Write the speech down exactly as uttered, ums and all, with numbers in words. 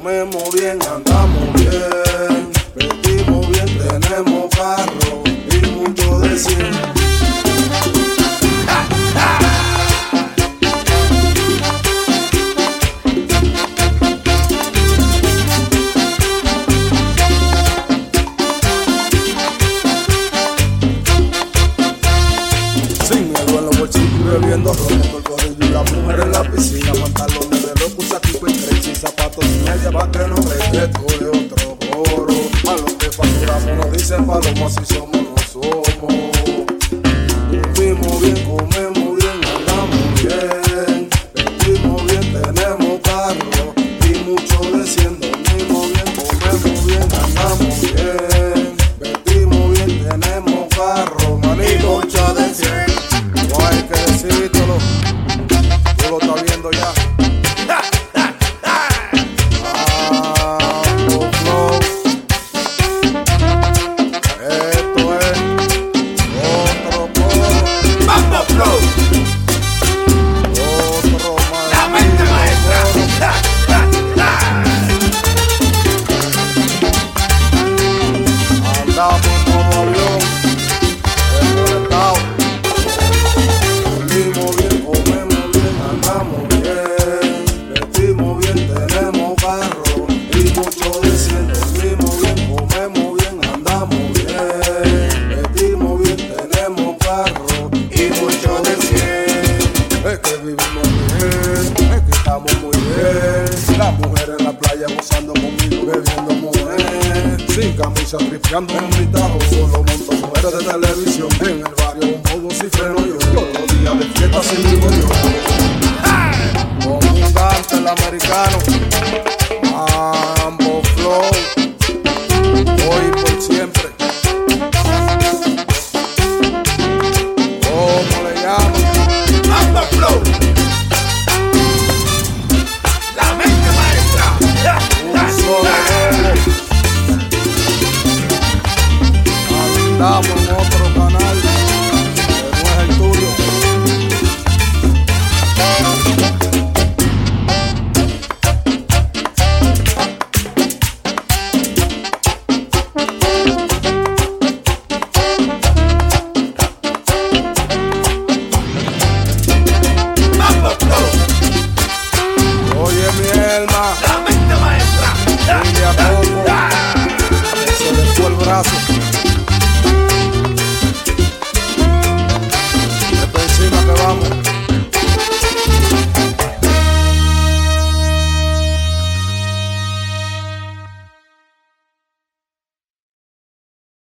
comemos bien, andamos bien, vestimos bien, tenemos carro y mucho de cien. Bebiendo ron con el corillo y la mujer en la piscina, pantalones de loco, saquico y tres y zapatos y media pa' que no regrese de otro coro. A los que facturamos nos dicen palomas, si somos no somos. Vivimos bien, comemos bien, andamos bien, vestimos bien, tenemos carro y mucho de cien. Dormimos bien, comemos bien, andamos bien, vestimos bien, tenemos carro, manito, mucho de cien. No hay que decírtelo, tú lo estás viendo ya. Mambo Flow. Esto es otro coro. Mambo Flow. Otro más. La mente maestra. Da, da, da. Andamos en modo avión, desconectado. Vivimos bien, comemos bien, andamos bien, vestimos bien, tenemos carro y mucho de cien. Dormimos bien, comemos bien, andamos bien, vestimos bien, tenemos carro y mucho de cien. Es que vivimos bien, es que estamos muy bien. Las mujeres en la playa gozando conmigo, bebiendo mujeres, sin camisa, tripeando en mi tajo. Solo monto mujeres de televisión, en el barrio un poco si freno yo. Todos los días de fiesta sin vivo yo. Con un gigante el americano, Mambo Flow, hoy por siempre. ¿Cómo le llaman? Mambo Flow. La mente maestra. Da, da, Un solo da. lobo. Andamos en otro canal, que no es el tuyo. Mambo Flow. Oye mi alma, La mente maestra. Da, y de a da, poco da. se le fue el brazo.